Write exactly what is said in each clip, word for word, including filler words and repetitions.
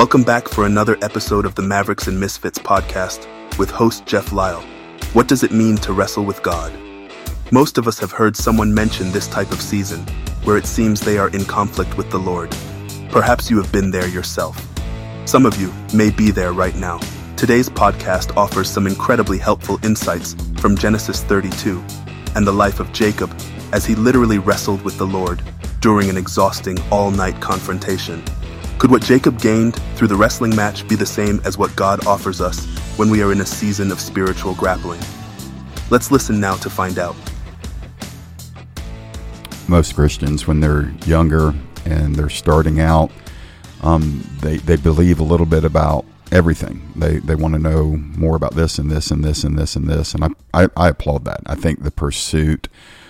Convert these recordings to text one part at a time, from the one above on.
Welcome back for another episode of the Mavericks and Misfits podcast with host Jeff Lyle. What does it mean to wrestle with God? Most of us have heard someone mention this type of season, where it seems they are in conflict with the Lord. Perhaps you have been there yourself. Some of you may be there right now. Today's podcast offers some incredibly helpful insights from Genesis thirty-two and the life of Jacob as he literally wrestled with the Lord during an exhausting all-night confrontation. Could what Jacob gained through the wrestling match be the same as what God offers us when we are in a season of spiritual grappling? Let's listen now to find out. Most Christians, when they're younger and they're starting out, um, they, they believe a little bit about everything. They they want to know more about this and this and this and this and this. And I, I, I applaud that. I think the pursuit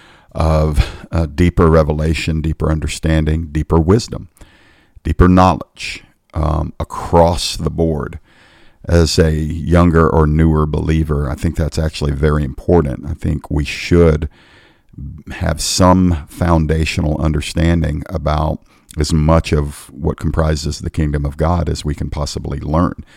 of uh, deeper revelation, deeper understanding, deeper wisdom, deeper knowledge um, across the board as a younger or newer believer, I think that's actually very important. I think we should have some foundational understanding about as much of what comprises the kingdom of God as we can possibly learn.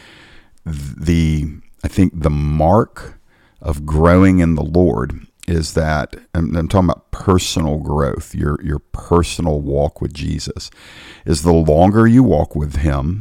The I think the mark of growing in the Lord is that, and I'm talking about personal growth, your your personal walk with Jesus, is the longer you walk with him,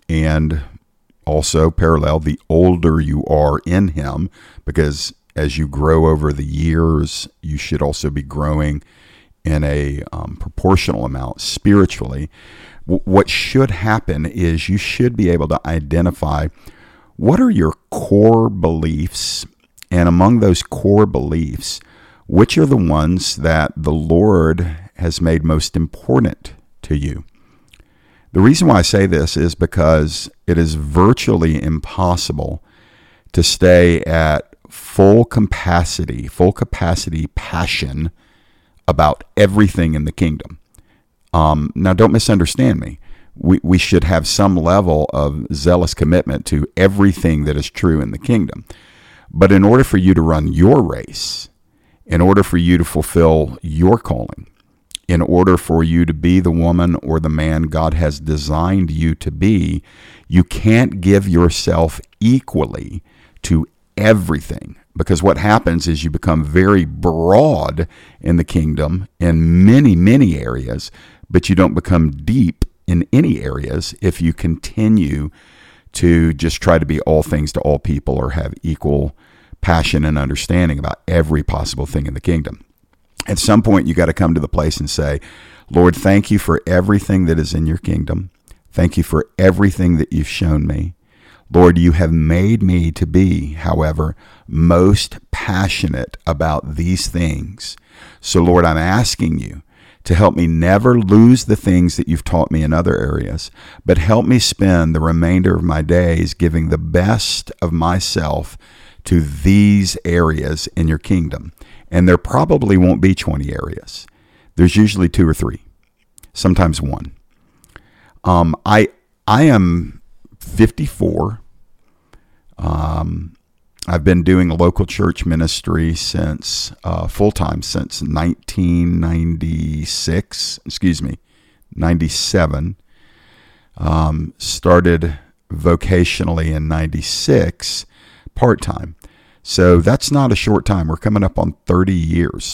and also parallel, the older you are in him, because as you grow over the years, you should also be growing in a um, proportional amount spiritually. W- what should happen is you should be able to identify what are your core beliefs, and among those core beliefs, which are the ones that the Lord has made most important to you. The reason why I say this is because it is virtually impossible to stay at full capacity, full capacity passion about everything in the kingdom. Um, now, don't misunderstand me. We, we should have some level of zealous commitment to everything that is true in the kingdom. But in order for you to run your race, in order for you to fulfill your calling, in order for you to be the woman or the man God has designed you to be, you can't give yourself equally to everything. Because what happens is you become very broad in the kingdom in many, many areas, but you don't become deep in any areas if you continue to just try to be all things to all people or have equal passion and understanding about every possible thing in the kingdom. At some point, you got to come to the place and say, Lord, thank you for everything that is in your kingdom. Thank you for everything that you've shown me. Lord, you have made me to be, however, most passionate about these things. So, Lord, I'm asking you to help me never lose the things that you've taught me in other areas, but help me spend the remainder of my days giving the best of myself to these areas in your kingdom. And there probably won't be twenty areas. There's usually two or three, sometimes one. Um, I I am fifty-four. Um, I've been doing local church ministry since uh, full-time since nineteen ninety-six, excuse me, ninety-seven. Um, started vocationally in ninety-six, part-time. So that's not a short time. We're coming up on thirty years.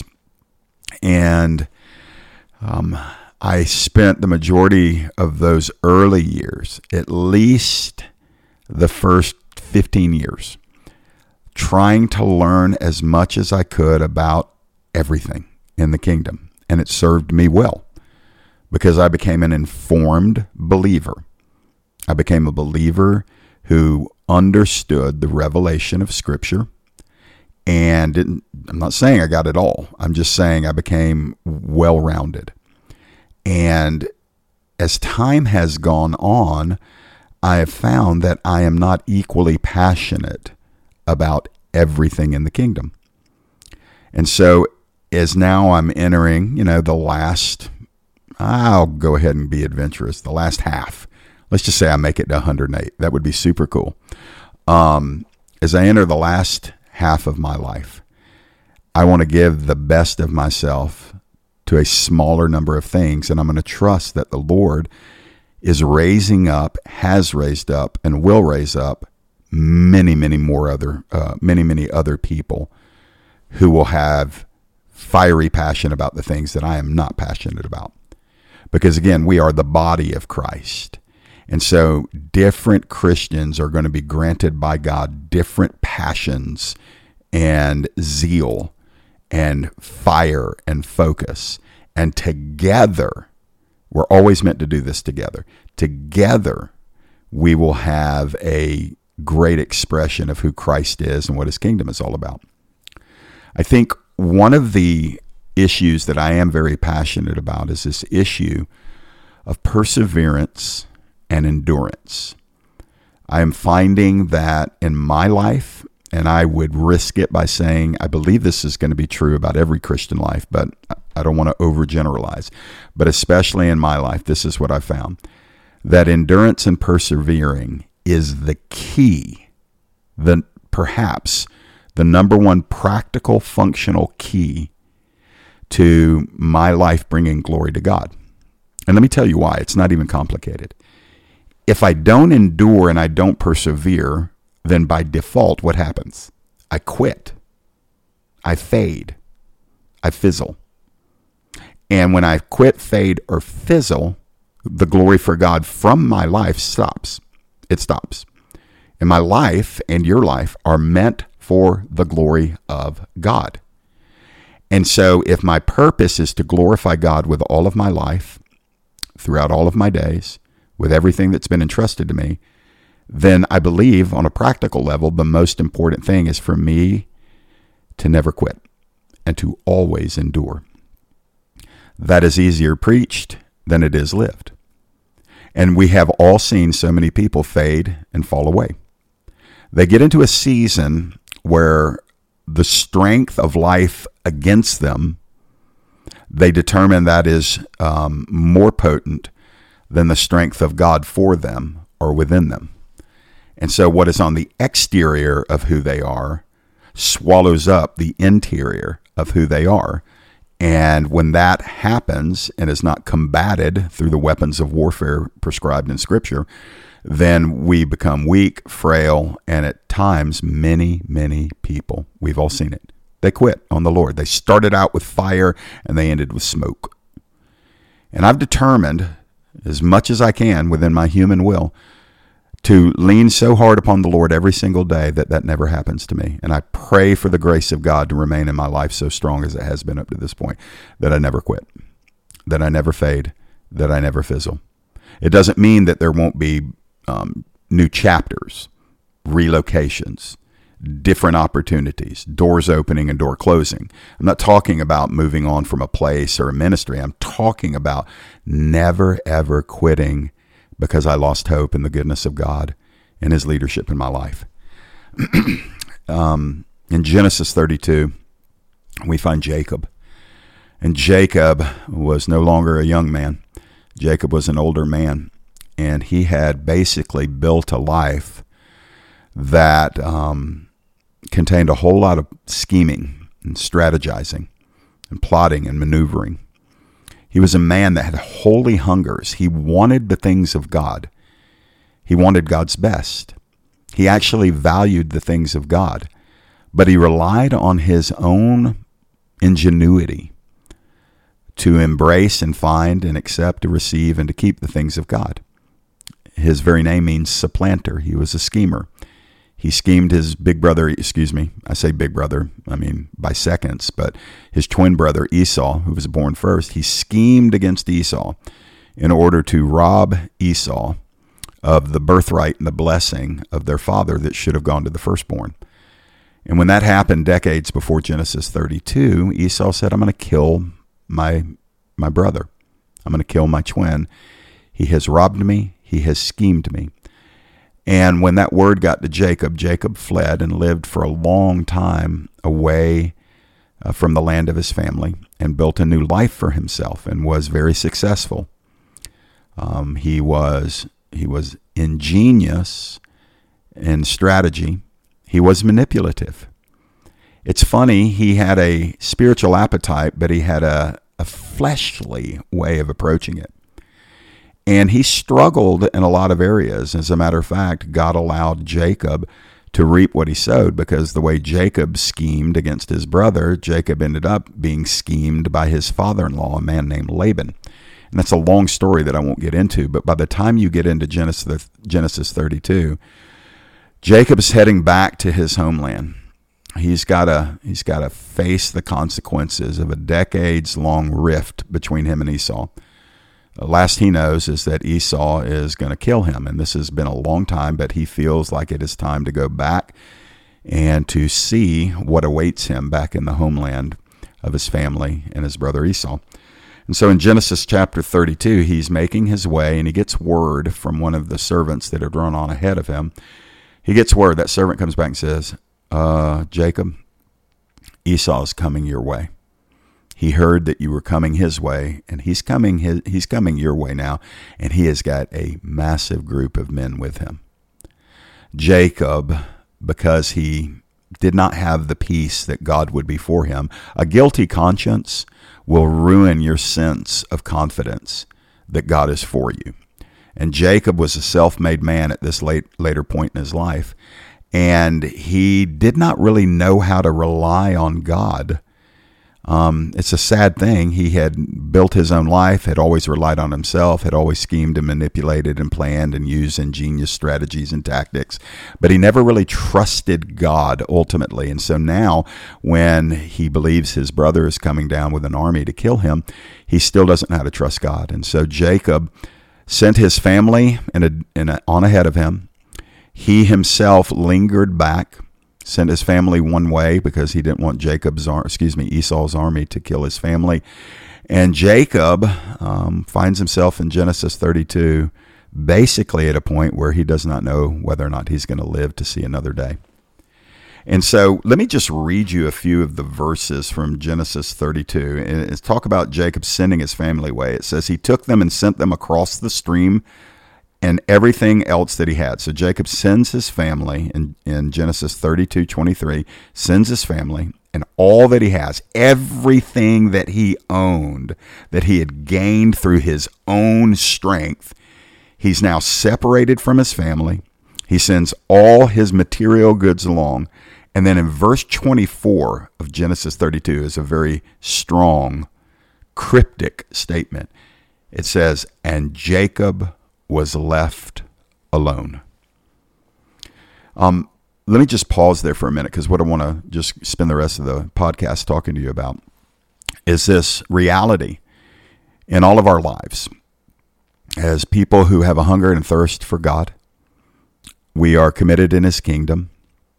And um, I spent the majority of those early years, at least the first fifteen years, trying to learn as much as I could about everything in the kingdom. And it served me well because I became an informed believer. I became a believer who understood the revelation of Scripture. And didn't, I'm not saying I got it all. I'm just saying I became well-rounded. And as time has gone on, I have found that I am not equally passionate about everything in the kingdom. And so as now I'm entering, you know, the last, I'll go ahead and be adventurous, the last half. Let's just say I make it to one hundred eight. That would be super cool. Um, as I enter the last half of my life, I want to give the best of myself to a smaller number of things, and I'm going to trust that the Lord is raising up, has raised up, and will raise up many, many more other, uh, many, many other people who will have fiery passion about the things that I am not passionate about. Because again, we are the body of Christ. And so different Christians are going to be granted by God different passions and zeal and fire and focus. And together, we're always meant to do this together. Together, we will have a great expression of who Christ is and what his kingdom is all about. I think one of the issues that I am very passionate about is this issue of perseverance and endurance. I am finding that in my life, and I would risk it by saying I believe this is going to be true about every Christian life, but I don't want to overgeneralize. But especially in my life, this is what I found, that endurance and persevering is the key, the perhaps the number one practical, functional key to my life bringing glory to God. And let me tell you why. It's not even complicated. If I don't endure and I don't persevere, then by default, what happens? I quit. I fade. I fizzle. And when I quit, fade, or fizzle, the glory for God from my life stops. It stops. And my life and your life are meant for the glory of God. And so if my purpose is to glorify God with all of my life, throughout all of my days, with everything that's been entrusted to me, then I believe on a practical level, the most important thing is for me to never quit and to always endure. That is easier preached than it is lived. And we have all seen so many people fade and fall away. They get into a season where the strength of life against them, they determine that is um, more potent than the strength of God for them or within them. And so what is on the exterior of who they are swallows up the interior of who they are. And when that happens and is not combated through the weapons of warfare prescribed in Scripture, then we become weak, frail, and at times many, many people, we've all seen it, they quit on the Lord. They started out with fire and they ended with smoke. And I've determined, as much as I can within my human will, to lean so hard upon the Lord every single day that that never happens to me. And I pray for the grace of God to remain in my life so strong as it has been up to this point, that I never quit, that I never fade, that I never fizzle. It doesn't mean that there won't be um, new chapters, relocations, different opportunities, doors opening and door closing. I'm not talking about moving on from a place or a ministry. I'm talking about never, ever quitting because I lost hope in the goodness of God and his leadership in my life. um, in Genesis thirty-two, we find Jacob. And Jacob was no longer a young man. Jacob was an older man. And he had basically built a life that um, contained a whole lot of scheming and strategizing and plotting and maneuvering. He was a man that had holy hungers. He wanted the things of God. He wanted God's best. He actually valued the things of God, but he relied on his own ingenuity to embrace and find and accept, to receive, and to keep the things of God. His very name means supplanter. He was a schemer. He schemed his big brother, excuse me, I say big brother, I mean by seconds, but his twin brother Esau, who was born first, he schemed against Esau in order to rob Esau of the birthright and the blessing of their father that should have gone to the firstborn. And when that happened decades before Genesis thirty-two, Esau said, I'm going to kill my my brother. I'm going to kill my twin. He has robbed me. He has schemed me. And when that word got to Jacob, Jacob fled and lived for a long time away uh, from the land of his family and built a new life for himself and was very successful. Um, he was he was ingenious in strategy. He was manipulative. It's funny, he had a spiritual appetite, but he had a, a fleshly way of approaching it. And he struggled in a lot of areas. As a matter of fact, God allowed Jacob to reap what he sowed, because the way Jacob schemed against his brother, Jacob ended up being schemed by his father-in-law, a man named Laban. And that's a long story that I won't get into, but by the time you get into Genesis, Genesis thirty-two, Jacob's heading back to his homeland. He's got to he's got to face the consequences of a decades-long rift between him and Esau. The last he knows is that Esau is going to kill him, and this has been a long time, but he feels like it is time to go back and to see what awaits him back in the homeland of his family and his brother Esau. And so in Genesis chapter thirty-two, he's making his way, and he gets word from one of the servants that had run on ahead of him. He gets word. That servant comes back and says, uh, Jacob, Esau's coming your way. He heard that you were coming his way, and he's coming his, he's coming your way now, and he has got a massive group of men with him. Jacob, because he did not have the peace that God would be for him, a guilty conscience will ruin your sense of confidence that God is for you. And Jacob was a self-made man at this late later point in his life, and he did not really know how to rely on God. Um, it's a sad thing. He had built his own life, had always relied on himself, had always schemed and manipulated and planned and used ingenious strategies and tactics, but he never really trusted God ultimately. And so now when he believes his brother is coming down with an army to kill him, he still doesn't know how to trust God. And so Jacob sent his family in a, in a, on ahead of him. He himself lingered back, sent his family one way because he didn't want Jacob's, excuse me, Esau's army to kill his family. And Jacob um, finds himself in Genesis thirty-two, basically at a point where he does not know whether or not he's going to live to see another day. And so let me just read you a few of the verses from Genesis thirty-two. And it's talk about Jacob sending his family away. It says, he took them and sent them across the stream and everything else that he had. So Jacob sends his family in, in Genesis thirty-two twenty-three, sends his family and all that he has, everything that he owned, that he had gained through his own strength. He's now separated from his family. He sends all his material goods along. And then in verse twenty-four of Genesis thirty-two is a very strong, cryptic statement. It says, and Jacob was left alone. Um, let me just pause there for a minute, because what I want to just spend the rest of the podcast talking to you about is this reality in all of our lives. As people who have a hunger and thirst for God, we are committed in his kingdom.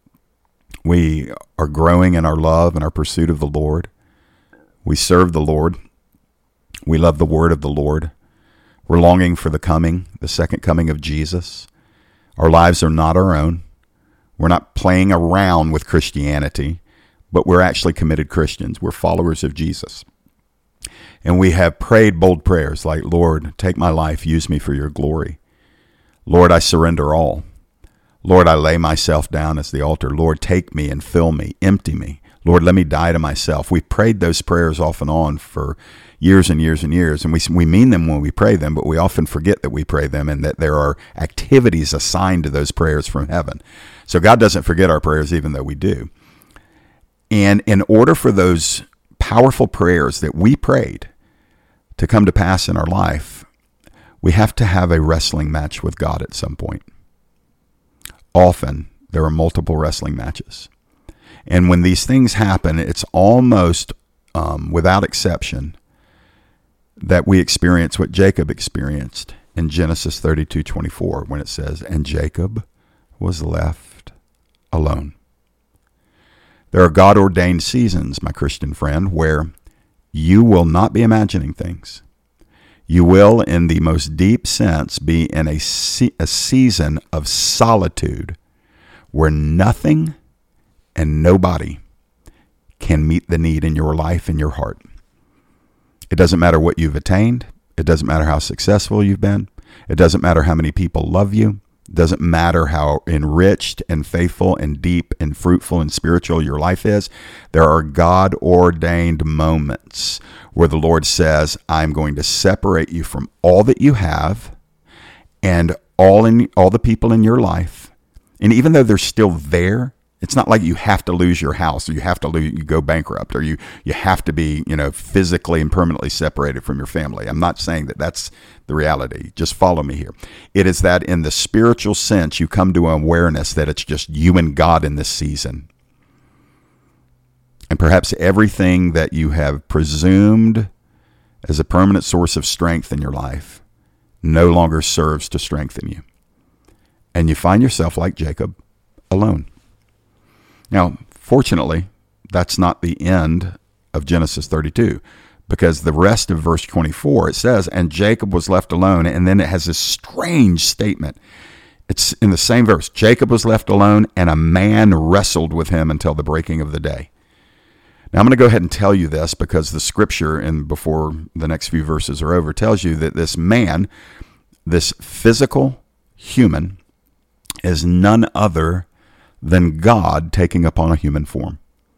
We are growing in our love and our pursuit of the Lord. We serve the Lord. We love the word of the Lord. We're longing for the coming, the second coming of Jesus. Our lives are not our own. We're not playing around with Christianity, but we're actually committed Christians. We're followers of Jesus. And we have prayed bold prayers like, Lord, take my life, use me for your glory. Lord, I surrender all. Lord, I lay myself down as the altar. Lord, take me and fill me, empty me. Lord, let me die to myself. We've prayed those prayers off and on for years and years and years, and we we mean them when we pray them, but we often forget that we pray them and that there are activities assigned to those prayers from heaven. So God doesn't forget our prayers, even though we do. And in order for those powerful prayers that we prayed to come to pass in our life, we have to have a wrestling match with God at some point. Often, there are multiple wrestling matches. And when these things happen, it's almost, um, without exception, that we experience what Jacob experienced in Genesis thirty-two twenty-four, when it says, and Jacob was left alone. There are God-ordained seasons, my Christian friend, where you will not be imagining things. You will, in the most deep sense, be in a, se- a season of solitude where nothing and nobody can meet the need in your life and your heart. It doesn't matter what you've attained. It doesn't matter how successful you've been. It doesn't matter how many people love you. It doesn't matter how enriched and faithful and deep and fruitful and spiritual your life is. There are God-ordained moments where the Lord says, I'm going to separate you from all that you have And all in all the people in your life, and even though they're still there, it's not like you have to lose your house, or you have to lose, you go bankrupt, or you, you have to be, you know, physically and permanently separated from your family. I'm not saying that that's the reality. Just follow me here. It is that in the spiritual sense, you come to an awareness that it's just you and God in this season. And perhaps everything that you have presumed as a permanent source of strength in your life no longer serves to strengthen you. And you find yourself like Jacob, alone. Now, fortunately, that's not the end of Genesis thirty-two, because the rest of verse twenty-four, it says, and Jacob was left alone, and then it has this strange statement. It's in the same verse. Jacob was left alone, and a man wrestled with him until the breaking of the day. Now, I'm going to go ahead and tell you this because the scripture, and before the next few verses are over, tells you that this man, this physical human, is none other than God taking upon a human form.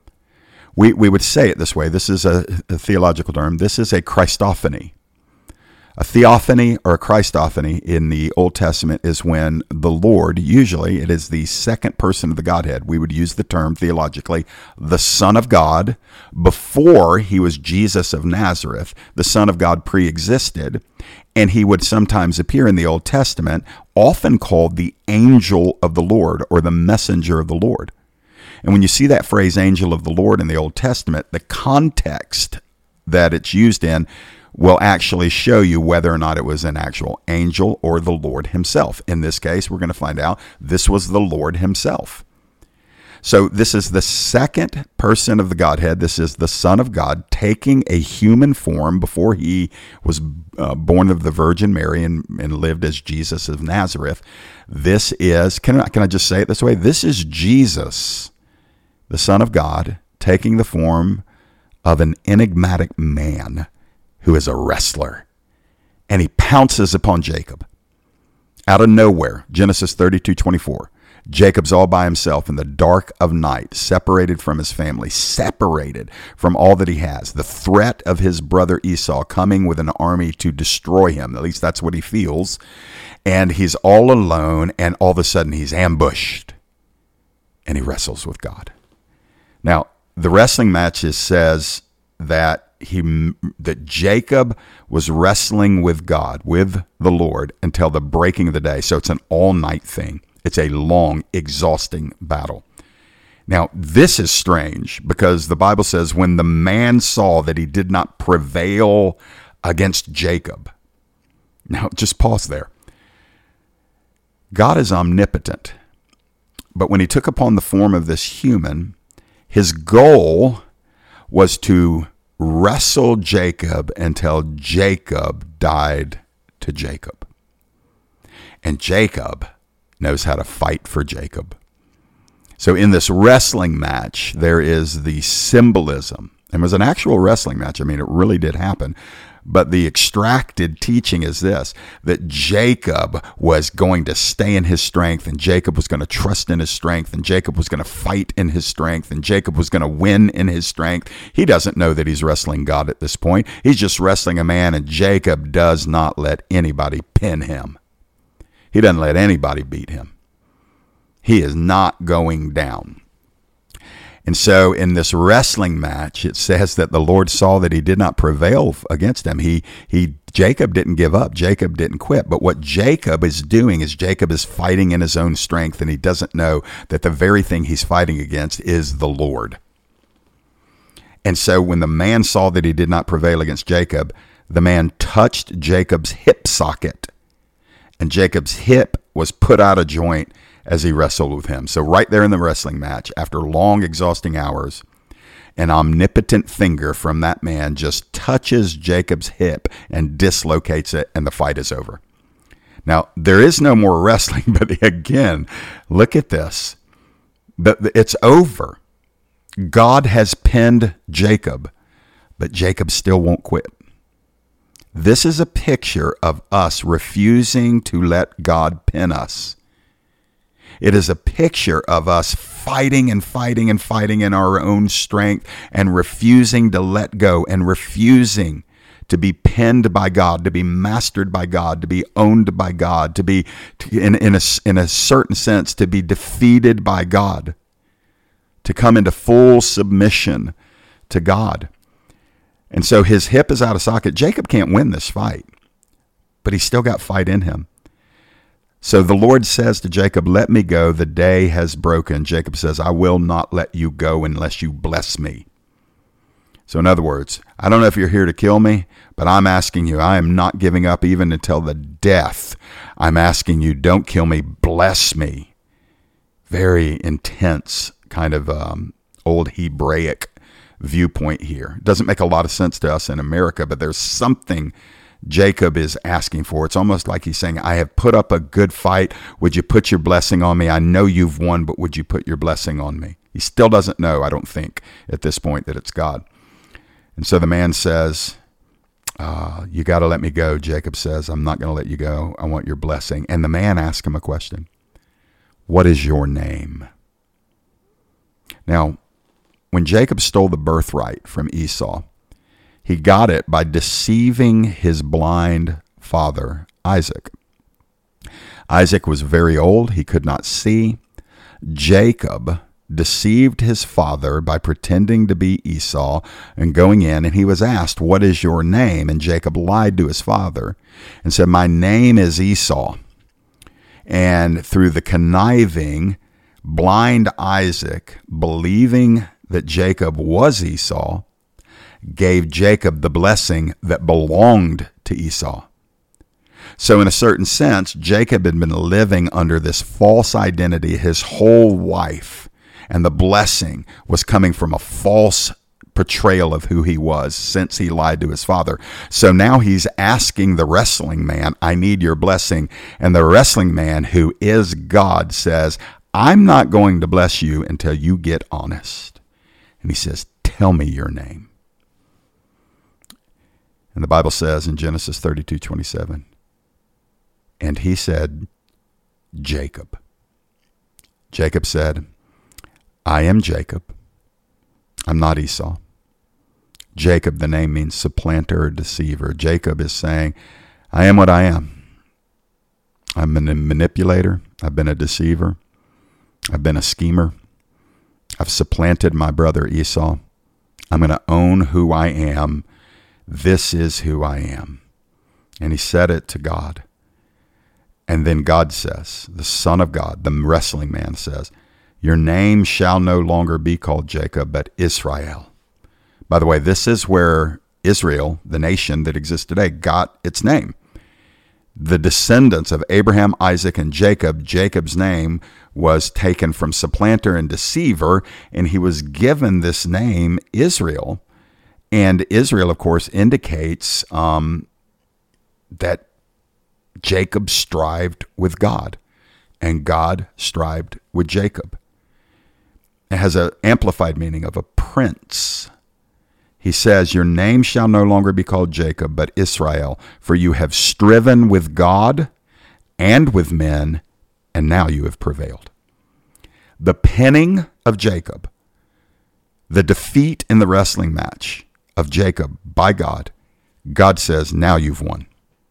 We we would say it this way. This is a, a theological term. This is a Christophany. A theophany or a Christophany in the Old Testament is when the Lord, usually it is the second person of the Godhead. We would use the term theologically, the Son of God. Before he was Jesus of Nazareth, the Son of God pre-existed, and he would sometimes appear in the Old Testament, often called the angel of the Lord or the messenger of the Lord. And when you see that phrase, angel of the Lord, in the Old Testament, the context that it's used in will actually show you whether or not it was an actual angel or the Lord himself. In this case, we're going to find out this was the Lord himself. So this is the second person of the Godhead. This is the Son of God taking a human form before he was uh, born of the Virgin Mary and, and lived as Jesus of Nazareth. This is, can I, can I just say it this way? This is Jesus, the Son of God, taking the form of an enigmatic man who is a wrestler. And he pounces upon Jacob. Out of nowhere, Genesis thirty-two twenty-four. Jacob's all by himself in the dark of night, separated from his family, separated from all that he has. The threat of his brother Esau coming with an army to destroy him. At least that's what he feels. And he's all alone, and all of a sudden he's ambushed. And he wrestles with God. Now, the wrestling match is, says that he that Jacob was wrestling with God, with the Lord, until the breaking of the day. So it's an all-night thing. It's a long, exhausting battle. Now, this is strange because the Bible says when the man saw that he did not prevail against Jacob. Now, just pause there. God is omnipotent, but when he took upon the form of this human, his goal was to wrestle Jacob until Jacob died to Jacob. And Jacob knows how to fight for Jacob. So in this wrestling match, there is the symbolism. It was an actual wrestling match. I mean, it really did happen. But the extracted teaching is this, that Jacob was going to stay in his strength, and Jacob was going to trust in his strength, and Jacob was going to fight in his strength, and Jacob was going to win in his strength. He doesn't know that he's wrestling God at this point. He's just wrestling a man, and Jacob does not let anybody pin him. He doesn't let anybody beat him. He is not going down. And so in this wrestling match, it says that the Lord saw that he did not prevail against him. He, he, Jacob didn't give up. Jacob didn't quit. But what Jacob is doing is Jacob is fighting in his own strength, and he doesn't know that the very thing he's fighting against is the Lord. And so when the man saw that he did not prevail against Jacob, the man touched Jacob's hip socket, and Jacob's hip was put out of joint as he wrestled with him. So right there in the wrestling match, after long, exhausting hours, an omnipotent finger from that man just touches Jacob's hip and dislocates it, and the fight is over. Now, there is no more wrestling, but again, look at this. It's over. God has pinned Jacob, but Jacob still won't quit. This is a picture of us refusing to let God pin us. It is a picture of us fighting and fighting and fighting in our own strength and refusing to let go and refusing to be pinned by God, to be mastered by God, to be owned by God, to be, to, in, in, a, in a certain sense, to be defeated by God, to come into full submission to God. And so his hip is out of socket. Jacob can't win this fight, but he's still got fight in him. So the Lord says to Jacob, let me go. The day has broken. Jacob says, I will not let you go unless you bless me. So in other words, I don't know if you're here to kill me, but I'm asking you, I am not giving up even until the death. I'm asking you, don't kill me, bless me. Very intense kind of um, old Hebraic viewpoint here. It doesn't make a lot of sense to us in America, but there's something Jacob is asking for. It's almost like he's saying, I have put up a good fight. Would you put your blessing on me? I know you've won, but would you put your blessing on me? He still doesn't know, I don't think, at this point that it's God. And so the man says, uh, you got to let me go. Jacob says, I'm not going to let you go. I want your blessing. And the man asks him a question. What is your name? Now, when Jacob stole the birthright from Esau, he got it by deceiving his blind father, Isaac. Isaac was very old. He could not see. Jacob deceived his father by pretending to be Esau and going in, and he was asked, what is your name? And Jacob lied to his father and said, my name is Esau. And through the conniving, blind Isaac, believing that Jacob was Esau, gave Jacob the blessing that belonged to Esau. So in a certain sense, Jacob had been living under this false identity his whole life, and the blessing was coming from a false portrayal of who he was since he lied to his father. So now he's asking the wrestling man, I need your blessing. And the wrestling man, who is God, says, I'm not going to bless you until you get honest. And he says, tell me your name. And the Bible says in Genesis thirty-two twenty-seven, and he said, Jacob. Jacob said, I am Jacob. I'm not Esau. Jacob, the name means supplanter or deceiver. Jacob is saying, I am what I am. I'm a manipulator. I've been a deceiver. I've been a schemer. I've supplanted my brother Esau. I'm going to own who I am. This is who I am. And he said it to God. And then God says, the Son of God, the wrestling man says, your name shall no longer be called Jacob, but Israel. By the way, this is where Israel, the nation that exists today, got its name. The descendants of Abraham, Isaac, and Jacob, Jacob's name was taken from supplanter and deceiver, and he was given this name, Israel. And Israel, of course, indicates um, that Jacob strived with God, and God strived with Jacob. It has an amplified meaning of a prince. He says, your name shall no longer be called Jacob, but Israel, for you have striven with God and with men, and now you have prevailed. The pinning of Jacob, the defeat in the wrestling match of Jacob by God, God says, now you've won.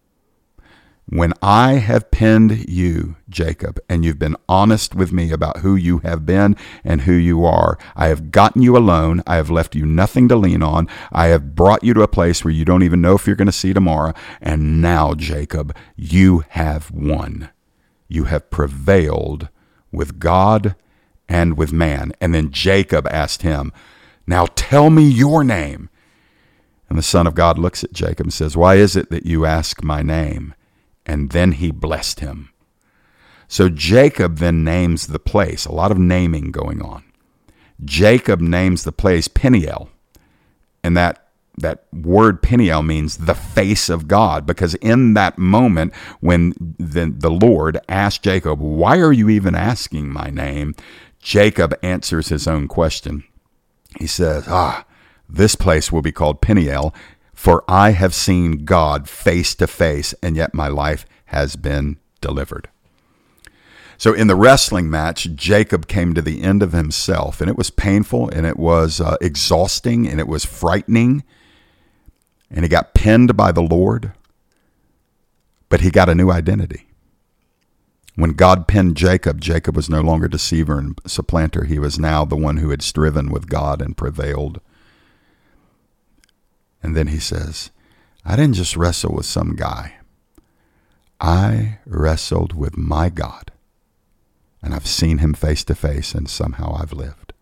When I have pinned you, Jacob, and you've been honest with me about who you have been and who you are, I have gotten you alone. I have left you nothing to lean on. I have brought you to a place where you don't even know if you're going to see tomorrow. And now, Jacob, you have won. You have prevailed with God and with man. And then Jacob asked him, now tell me your name. And the Son of God looks at Jacob and says, why is it that you ask my name? And then he blessed him. So Jacob then names the place, a lot of naming going on. Jacob names the place Peniel. And that, that word Peniel means the face of God, because in that moment when the, the Lord asked Jacob, why are you even asking my name? Jacob answers his own question. He says, ah, this place will be called Peniel, for I have seen God face to face, and yet my life has been delivered. So in the wrestling match, Jacob came to the end of himself, and it was painful, and it was uh, exhausting, and it was frightening. and he got pinned by the Lord, but he got a new identity. When God pinned Jacob, Jacob was no longer deceiver and supplanter. He was now the one who had striven with God and prevailed. And then he says, I didn't just wrestle with some guy. I wrestled with my God, and I've seen him face to face, and somehow I've lived.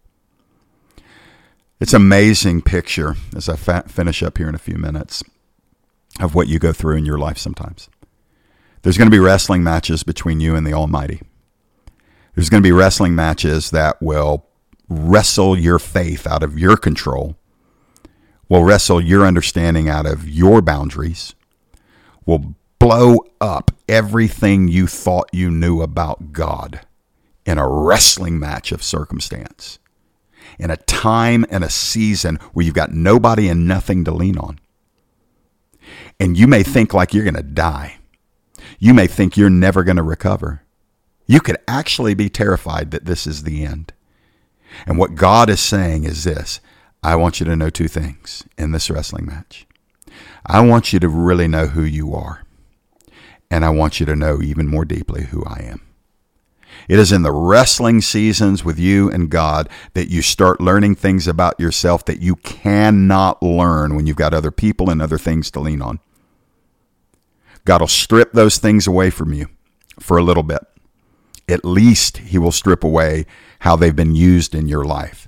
It's an amazing picture, as I fa- finish up here in a few minutes, of what you go through in your life sometimes. There's going to be wrestling matches between you and the Almighty. There's going to be wrestling matches that will wrestle your faith out of your control, will wrestle your understanding out of your boundaries, will blow up everything you thought you knew about God in a wrestling match of circumstance, in a time and a season where you've got nobody and nothing to lean on. And you may think like you're going to die. You may think you're never going to recover. You could actually be terrified that this is the end. And what God is saying is this: I want you to know two things in this wrestling match. I want you to really know who you are. And I want you to know even more deeply who I am. It is in the wrestling seasons with you and God that you start learning things about yourself that you cannot learn when you've got other people and other things to lean on. God will strip those things away from you for a little bit. At least he will strip away how they've been used in your life.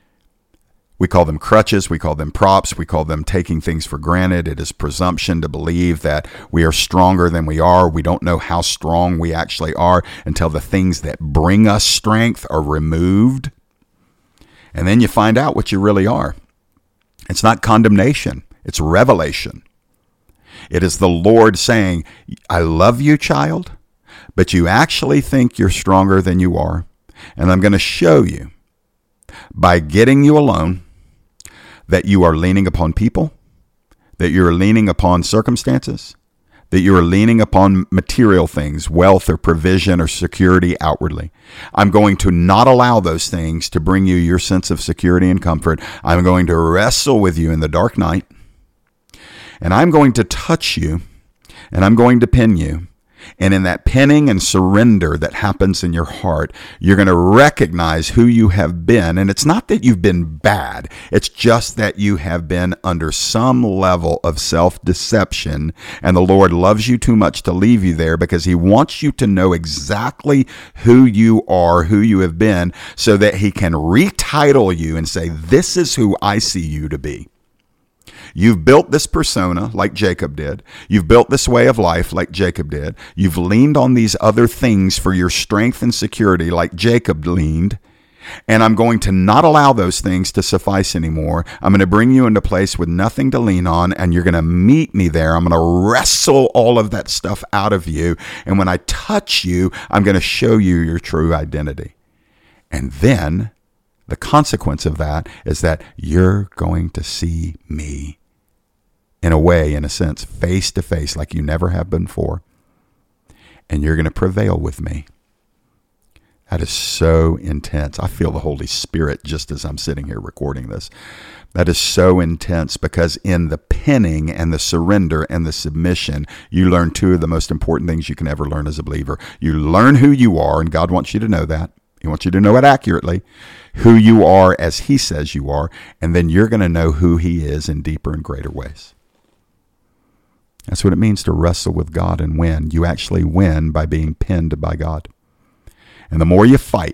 We call them crutches. We call them props. We call them taking things for granted. It is presumption to believe that we are stronger than we are. We don't know how strong we actually are until the things that bring us strength are removed. And then you find out what you really are. It's not condemnation. It's revelation. It is the Lord saying, I love you, child, but you actually think you're stronger than you are. And I'm going to show you by getting you alone that you are leaning upon people, that you are leaning upon circumstances, that you are leaning upon material things, wealth or provision or security outwardly. I'm going to not allow those things to bring you your sense of security and comfort. I'm going to wrestle with you in the dark night, and I'm going to touch you, and I'm going to pin you. And in that pinning and surrender that happens in your heart, you're going to recognize who you have been. And it's not that you've been bad. It's just that you have been under some level of self-deception. And the Lord loves you too much to leave you there, because he wants you to know exactly who you are, who you have been, so that he can retitle you and say, this is who I see you to be. You've built this persona like Jacob did. You've built this way of life like Jacob did. You've leaned on these other things for your strength and security like Jacob leaned. And I'm going to not allow those things to suffice anymore. I'm going to bring you into a place with nothing to lean on, and you're going to meet me there. I'm going to wrestle all of that stuff out of you. And when I touch you, I'm going to show you your true identity. And then the consequence of that is that you're going to see me in a way, in a sense, face to face like you never have before. And you're going to prevail with me. That is so intense. I feel the Holy Spirit just as I'm sitting here recording this. That is so intense, because in the pinning and the surrender and the submission, you learn two of the most important things you can ever learn as a believer. You learn who you are, and God wants you to know that. He wants you to know it accurately, who you are as he says you are, and then you're going to know who he is in deeper and greater ways. That's what it means to wrestle with God and win. You actually win by being pinned by God. And the more you fight,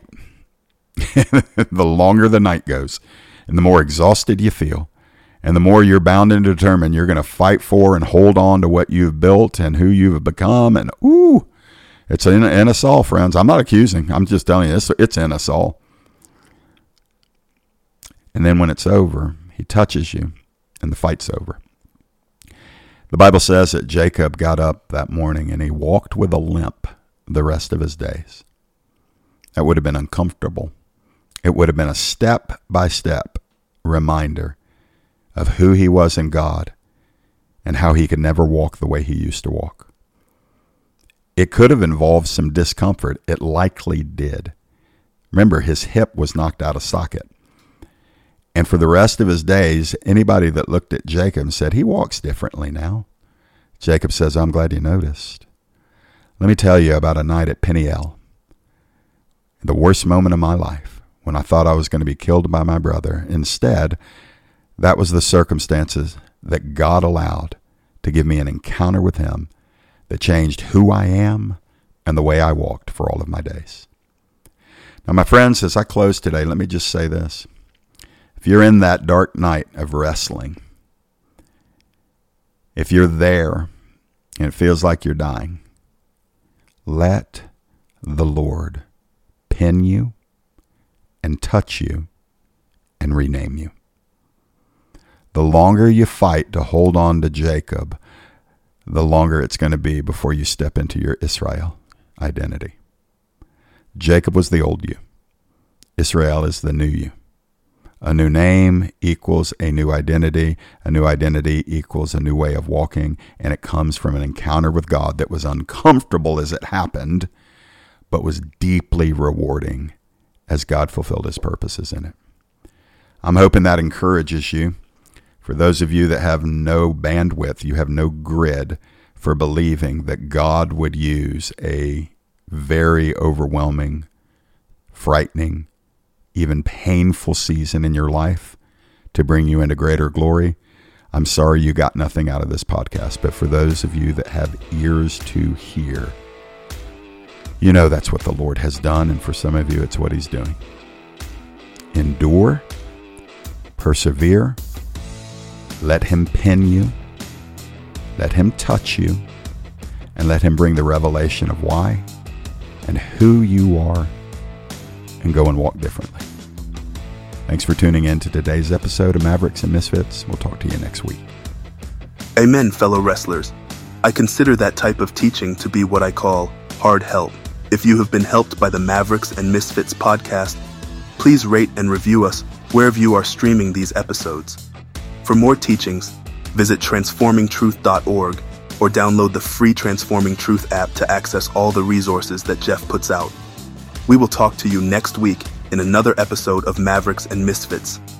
the longer the night goes, and the more exhausted you feel, and the more you're bound and determined you're going to fight for and hold on to what you've built and who you've become. And ooh, it's in, in us all, friends. I'm not accusing. I'm just telling you, it's, it's in us all. And then when it's over, he touches you, and the fight's over. The Bible says that Jacob got up that morning and he walked with a limp the rest of his days. That would have been uncomfortable. It would have been a step-by-step reminder of who he was in God and how he could never walk the way he used to walk. It could have involved some discomfort. It likely did. Remember, his hip was knocked out of socket. And for the rest of his days, anybody that looked at Jacob said, he walks differently now. Jacob says, I'm glad you noticed. Let me tell you about a night at Peniel, the worst moment of my life, when I thought I was going to be killed by my brother. Instead, that was the circumstances that God allowed to give me an encounter with him that changed who I am and the way I walked for all of my days. Now, my friends, as I close today, let me just say this. If you're in that dark night of wrestling, if you're there and it feels like you're dying, let the Lord pin you and touch you and rename you. The longer you fight to hold on to Jacob, the longer it's going to be before you step into your Israel identity. Jacob was the old you. Israel is the new you. A new name equals a new identity. A new identity equals a new way of walking, and it comes from an encounter with God that was uncomfortable as it happened, but was deeply rewarding as God fulfilled his purposes in it. I'm hoping that encourages you. For those of you that have no bandwidth, you have no grid for believing that God would use a very overwhelming, frightening, even painful season in your life to bring you into greater glory. I'm sorry you got nothing out of this podcast, but for those of you that have ears to hear, you know that's what the Lord has done, and for some of you, it's what he's doing. Endure, persevere, let him pin you, let him touch you, and let him bring the revelation of why and who you are, and go and walk differently. Thanks for tuning in to today's episode of Mavericks and Misfits. We'll talk to you next week. Amen, fellow wrestlers. I consider that type of teaching to be what I call hard help. If you have been helped by the Mavericks and Misfits podcast, please rate and review us wherever you are streaming these episodes. For more teachings, visit transforming truth dot org or download the free Transforming Truth app to access all the resources that Jeff puts out. We will talk to you next week in another episode of Mavericks and Misfits.